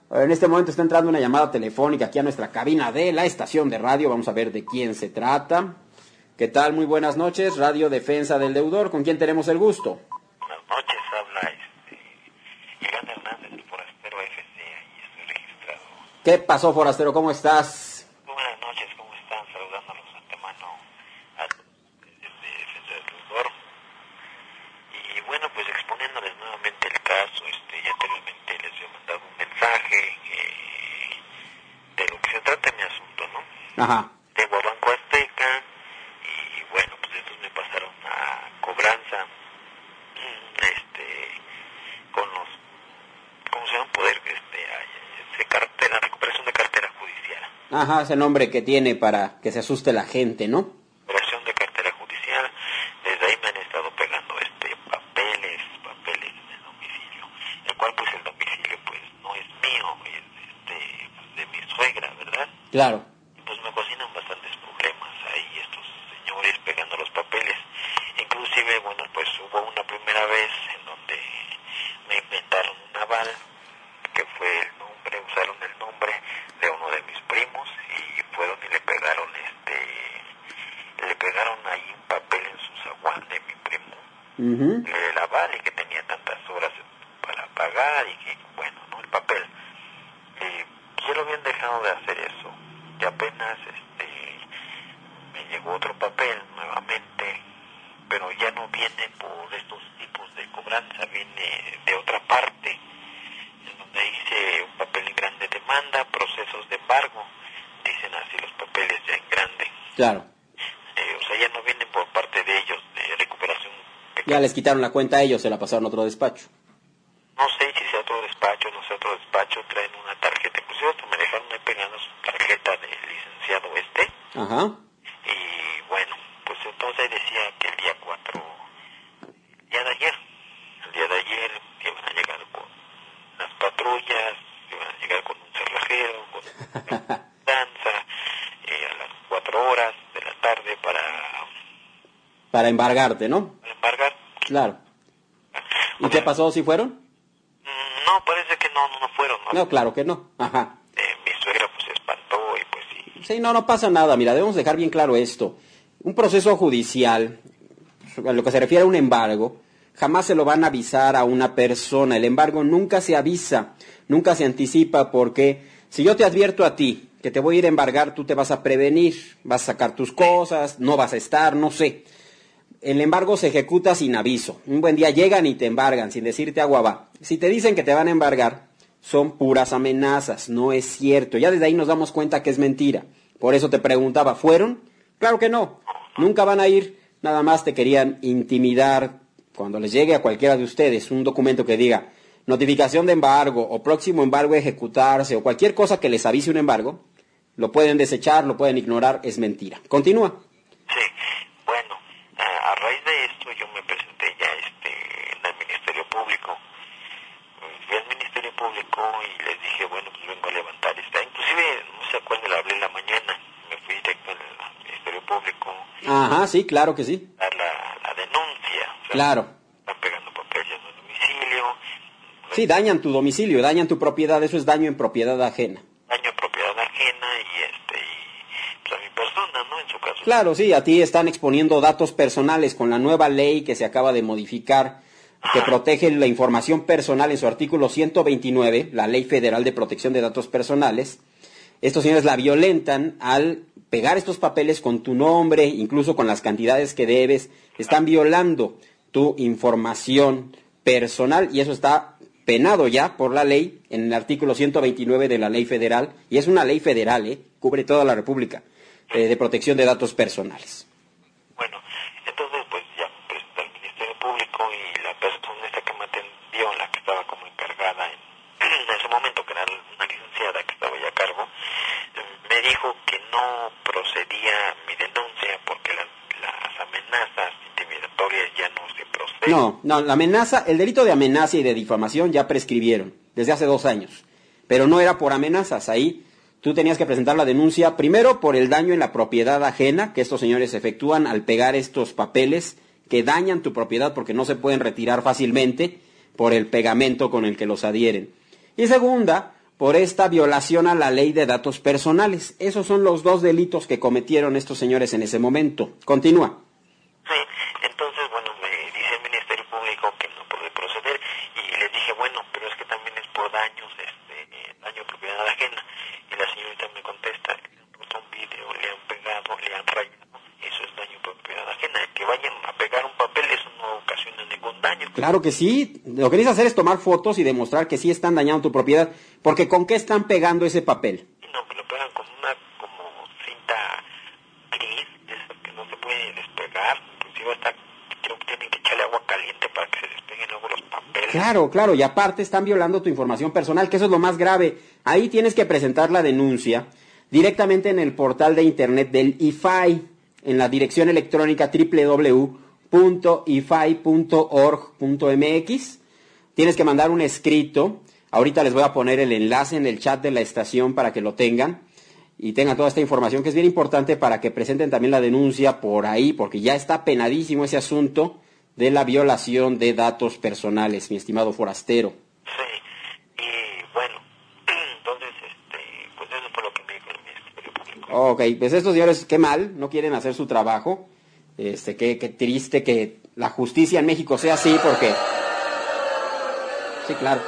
En este momento está entrando una llamada telefónica aquí a nuestra cabina de la estación de radio. Vamos a ver de quién se trata. ¿Qué tal? Muy buenas noches. Radio Defensa del Deudor. ¿Con quién tenemos el gusto? Buenas noches. Habla Iván Hernández, el Forastero FC. Ahí estoy registrado. ¿Qué pasó, Forastero? ¿Cómo estás? Buenas noches. ¿Cómo están? Saludándolos antemano a desde Defensa del Deudor. Y bueno, pues exponiéndoles nuevamente el caso. Ya anteriormente les he mandado un mensaje de lo que se trata mi asunto, ¿no? Ajá. Debo a Banco Azteca y bueno, pues estos me pasaron a cobranza con los, ¿cómo se llama? Poder, cartera, recuperación de cartera judicial. Ajá, ese nombre que tiene para que se asuste la gente, ¿no? Recuperación de cartera judicial. Desde ahí me han estado pegando papeles en el domicilio, el cual pues el domicilio pues no es mío, es de mi suegra, ¿verdad? Claro. Pues me cocinan bastantes problemas ahí estos señores pegando los papeles. Inclusive, bueno, pues hubo una primera vez en donde me inventaron un aval, que fue usaron el nombre de uno de mis primos y fueron y le pegaron ahí un papel en su zaguán de mi primo. Uh-huh. El aval y que tenía tantas horas para pagar y que, bueno, ¿no? El papel. Ya lo habían dejado de hacer eso. Y apenas me llegó otro papel nuevamente, pero ya no viene por estos tipos de cobranza, viene de otra parte, en donde dice un papel en grande demanda, procesos de embargo, dicen así los papeles ya en grande. Claro. O sea, ya no vienen por parte de ellos, de recuperación. Ya les quitaron la cuenta a ellos, se la pasaron a otro despacho. No sé si sea otro despacho, no sea otro despacho, traen una tarjeta, inclusive hasta me dejaron ahí pegando su tarjeta de licenciado Ajá. y bueno, pues entonces decía que el día 4, el día de ayer iban a llegar con las patrullas, iban a llegar con un cerrajero, con una danza, a las 4 horas de la tarde para embargarte, ¿no? para embargar. Claro. ¿Y qué pasó? ¿Sí fueron? No, parece que no fueron, ¿no? No, claro que no. Ajá. Mi suegra pues se espantó y pues sí. Sí, no pasa nada. Mira, debemos dejar bien claro esto. Un proceso judicial, a lo que se refiere a un embargo, jamás se lo van a avisar a una persona. El embargo nunca se avisa, nunca se anticipa, porque si yo te advierto a ti que te voy a ir a embargar, tú te vas a prevenir, vas a sacar tus cosas, no vas a estar, no sé. El embargo se ejecuta sin aviso. Un buen día llegan y te embargan sin decirte agua va. Si te dicen que te van a embargar, son puras amenazas, no es cierto. Ya desde ahí nos damos cuenta que es mentira. Por eso te preguntaba, ¿fueron? Claro que no. Nunca van a ir, nada más te querían intimidar. Cuando les llegue a cualquiera de ustedes un documento que diga notificación de embargo o próximo embargo a ejecutarse o cualquier cosa que les avise un embargo, lo pueden desechar, lo pueden ignorar, es mentira. Continúa. Sí, bueno, a raíz de esto yo me presenté ya en el Ministerio Público. Fui al Ministerio Público y les dije, bueno, pues vengo a levantar esta. Inclusive, no sé a cuál me la hablé en la mañana, me fui directo al Ministerio Público. Ajá, sí, claro que sí. A la denuncia. O sea, claro. Están pegando papeles en el domicilio. Sí, dañan tu domicilio, dañan tu propiedad, eso es daño en propiedad ajena. Daño en propiedad ajena y pues a mi persona, ¿no? En su caso. Claro, sí, a ti están exponiendo datos personales con la nueva ley que se acaba de modificar, que protege la información personal en su artículo 129, la Ley Federal de Protección de Datos Personales. Estos señores la violentan al pegar estos papeles con tu nombre, incluso con las cantidades que debes. Están violando tu información personal y eso está penado ya por la ley en el artículo 129 de la Ley Federal. Y es una ley federal, cubre toda la República, de protección de datos personales. Bueno, entonces pues ya presenté al Ministerio Público y la persona esta que me atendió, la que estaba como encargada en ese momento, que era una licenciada que estaba ya a cargo, me dijo que no procedía mi denuncia porque las amenazas intimidatorias ya no se proceden. No, la amenaza, el delito de amenaza y de difamación ya prescribieron desde hace 2 años, pero no era por amenazas. Ahí tú tenías que presentar la denuncia primero por el daño en la propiedad ajena que estos señores efectúan al pegar estos papeles que dañan tu propiedad porque no se pueden retirar fácilmente por el pegamento con el que los adhieren. Y segunda, por esta violación a la ley de datos personales. Esos son los dos delitos que cometieron estos señores en ese momento. Continúa. Sí, entonces, bueno, me dice el Ministerio Público que no puede proceder y les dije, bueno, pero es que también es por daños, daño a propiedad ajena. Y la señorita me contesta, le han puesto un video, le han pegado, le han rayado, eso es daño a propiedad ajena. Que vayan a pegar un papel, eso no ocasiona ningún daño. Claro que sí, lo que necesitas hacer es tomar fotos y demostrar que sí están dañando tu propiedad, porque ¿con qué están pegando ese papel? No, me lo pegan con una como cinta gris, esa que no se puede despegar, inclusive hasta tienen que echarle agua caliente para que se despeguen luego los papeles. Claro, y aparte están violando tu información personal, que eso es lo más grave. Ahí tienes que presentar la denuncia directamente en el portal de internet del IFAI, en la dirección electrónica www.ifai.org.mx. Tienes que mandar un escrito. Ahorita les voy a poner el enlace en el chat de la estación para que lo tengan y tengan toda esta información, que es bien importante para que presenten también la denuncia por ahí, porque ya está penadísimo ese asunto de la violación de datos personales, mi estimado forastero. Sí, y bueno, entonces, pues eso fue lo que me dijo el Ministerio Público. Ok, pues estos señores, qué mal, no quieren hacer su trabajo. Qué triste que la justicia en México sea así, porque... Sí, claro.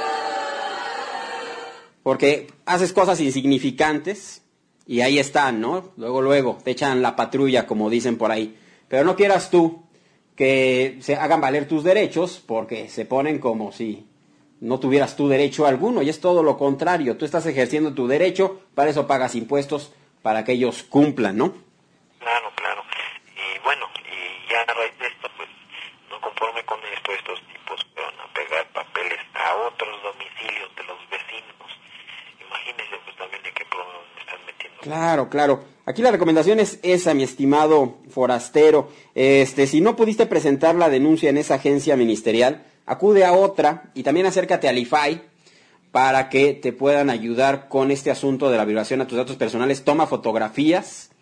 Porque haces cosas insignificantes y ahí están, ¿no? Luego, te echan la patrulla, como dicen por ahí. Pero no quieras tú que se hagan valer tus derechos, porque se ponen como si no tuvieras tu derecho alguno, y es todo lo contrario. Tú estás ejerciendo tu derecho, para eso pagas impuestos, para que ellos cumplan, ¿no? Claro. Y bueno, y ya a raíz de esto, pues, no conforme con esto, estos tipos van a pegar papeles a otros domicilios de los vecinos. Imagínense, pues, también de qué problema me están metiendo. Claro. Aquí la recomendación es esa, mi estimado forastero. Si no pudiste presentar la denuncia en esa agencia ministerial, acude a otra y también acércate al IFAI para que te puedan ayudar con este asunto de la violación a tus datos personales. Toma fotografías,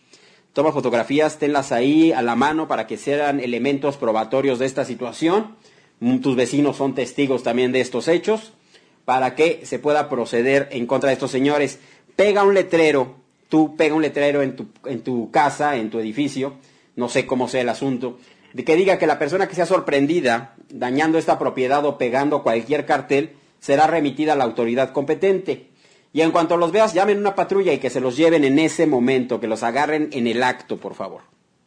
tenlas ahí a la mano para que sean elementos probatorios de esta situación. Tus vecinos son testigos también de estos hechos, para que se pueda proceder en contra de estos señores. Pega un letrero en tu casa, en tu edificio, no sé cómo sea el asunto, de que diga que la persona que sea sorprendida dañando esta propiedad o pegando cualquier cartel será remitida a la autoridad competente. Y en cuanto los veas, llamen una patrulla y que se los lleven en ese momento, que los agarren en el acto, por favor.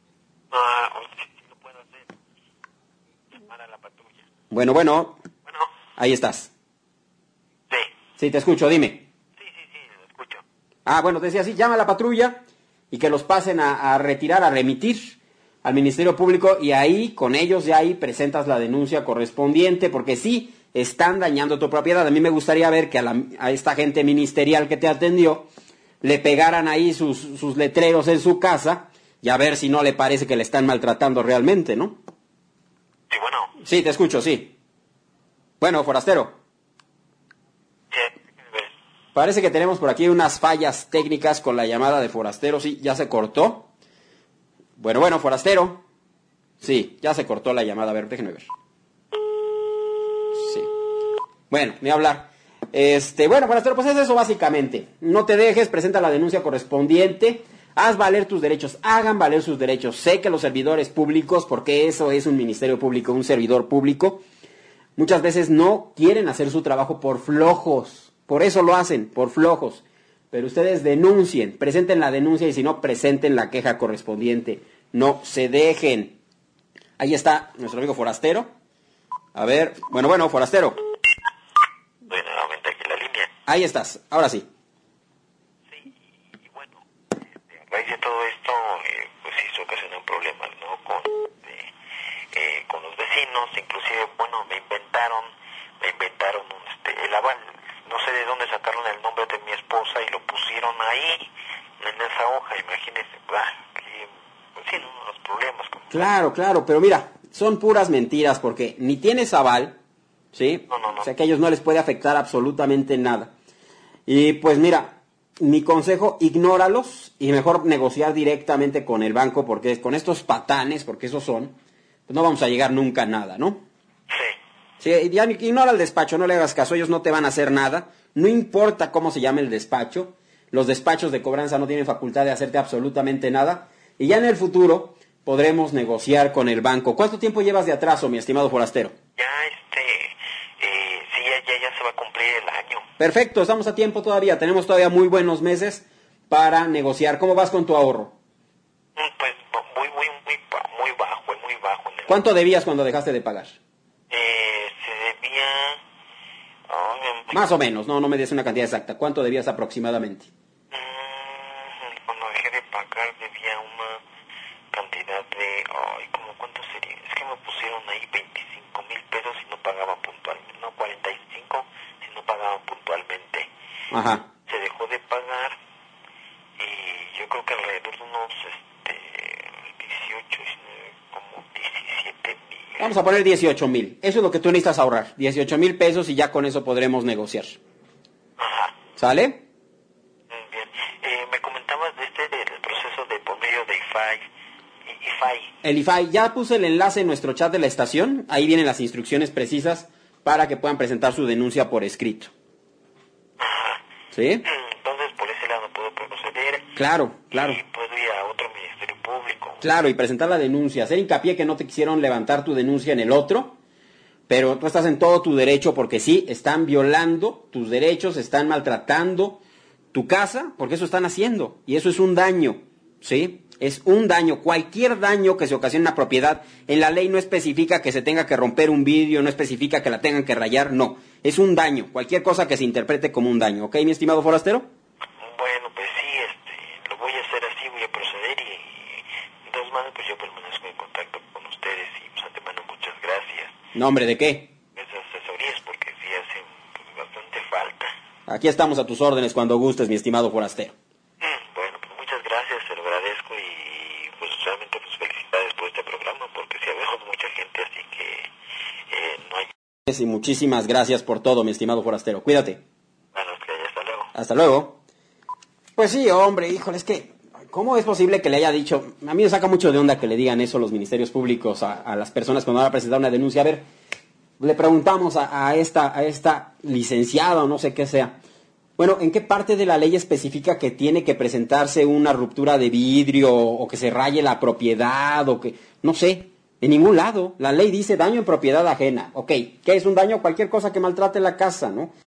Sí lo puedo hacer. Llamar a la patrulla. Bueno, ahí estás. Sí. Sí, te escucho, dime. Sí, lo escucho. Bueno, te decía así, llama a la patrulla y que los pasen a retirar, a remitir al Ministerio Público, y ahí, con ellos, ya ahí presentas la denuncia correspondiente, porque sí están dañando tu propiedad. A mí me gustaría ver que a esta gente ministerial que te atendió le pegaran ahí sus letreros en su casa, y a ver si no le parece que le están maltratando realmente, ¿no? Sí, bueno. Sí, te escucho, sí. Bueno, forastero. Sí. Parece que tenemos por aquí unas fallas técnicas con la llamada de forastero. Sí, ya se cortó. Bueno, forastero. Sí, ya se cortó la llamada. A ver, déjenme ver. Sí. Bueno, ni hablar. Bueno, forastero, pues es eso básicamente. No te dejes, presenta la denuncia correspondiente. Haz valer tus derechos, hagan valer sus derechos. Sé que los servidores públicos, porque eso es un ministerio público, un servidor público, muchas veces no quieren hacer su trabajo por flojos. Por eso lo hacen, por flojos. Pero ustedes denuncien, presenten la denuncia, y si no, presenten la queja correspondiente. No se dejen. Ahí está nuestro amigo forastero. A ver, bueno, forastero. Estoy nuevamente aquí en la línea. Ahí estás, ahora sí. Sí, y bueno, a raíz de todo esto, pues sí se ocasionan problemas, ¿no? Con los vecinos, inclusive, bueno, me inventaron el aval. No sé de dónde sacaron el nombre de mi esposa y lo pusieron ahí, en esa hoja, imagínense, pues sí, unos problemas. Claro, pero mira, son puras mentiras, porque ni tienes aval, ¿sí? No. O sea que a ellos no les puede afectar absolutamente nada. Y pues mira, mi consejo, ignóralos y mejor negociar directamente con el banco, porque con estos patanes, porque esos son, pues no vamos a llegar nunca a nada, ¿no? Sí. Sí, ya ignora el despacho, no le hagas caso, ellos no te van a hacer nada. No importa cómo se llame el despacho, los despachos de cobranza no tienen facultad de hacerte absolutamente nada. Y ya en el futuro podremos negociar con el banco. ¿Cuánto tiempo llevas de atraso, mi estimado forastero? Ya, sí, ya se va a cumplir el año. Perfecto, estamos a tiempo todavía. Tenemos todavía muy buenos meses para negociar. ¿Cómo vas con tu ahorro? Pues muy bajo. ¿Cuánto debías cuando dejaste de pagar? Se debía... Más o menos, no me des una cantidad exacta. ¿Cuánto debías aproximadamente? Cuando dejé de pagar debía una cantidad de... ¿cuánto sería? Es que me pusieron ahí 25,000 pesos si no pagaban puntualmente. No, 45 si no pagaban puntualmente. Ajá. Se dejó de pagar y yo creo que alrededor de unos 18, como 17,000. Vamos a poner 18,000. Eso es lo que tú necesitas ahorrar. 18,000 pesos y ya con eso podremos negociar. Ajá. ¿Sale? Bien. Me comentabas del proceso de por medio de IFAI. El IFAI, ya puse el enlace en nuestro chat de la estación. Ahí vienen las instrucciones precisas para que puedan presentar su denuncia por escrito. Ajá. ¿Sí? Entonces, por ese lado puedo proceder. Claro. Y puedo ir a otro ministerio público. Claro, y presentar la denuncia. Hacer hincapié que no te quisieron levantar tu denuncia en el otro, pero tú estás en todo tu derecho porque sí, están violando tus derechos, están maltratando tu casa, porque eso están haciendo. Y eso es un daño, ¿sí? Es un daño. Cualquier daño que se ocasione en una propiedad, en la ley no especifica que se tenga que romper un vidrio, no especifica que la tengan que rayar, no. Es un daño. Cualquier cosa que se interprete como un daño. ¿Ok, mi estimado forastero? Bueno, pues sí, lo voy a hacer así, voy a proceder y de todas maneras pues yo permanezco en contacto con ustedes y pues antemano muchas gracias. No, hombre, ¿de qué? Esas asesorías porque sí hacen bastante falta. Aquí estamos a tus órdenes cuando gustes, mi estimado forastero. Bueno, pues muchas gracias, se lo agradezco y pues realmente pues felicidades por este programa porque sí habemos mucha gente, así que no hay... Y muchísimas gracias por todo, mi estimado forastero. Cuídate. Bueno, que hasta luego. Hasta luego. Pues sí, hombre, híjole, es que, ¿cómo es posible que le haya dicho? A mí me saca mucho de onda que le digan eso los ministerios públicos a las personas cuando van a presentar una denuncia. A ver, le preguntamos a esta licenciada o no sé qué sea. Bueno, ¿en qué parte de la ley especifica que tiene que presentarse una ruptura de vidrio o que se raye la propiedad o que, no sé, en ningún lado? La ley dice daño en propiedad ajena. Ok, ¿qué es un daño? Cualquier cosa que maltrate la casa, ¿no?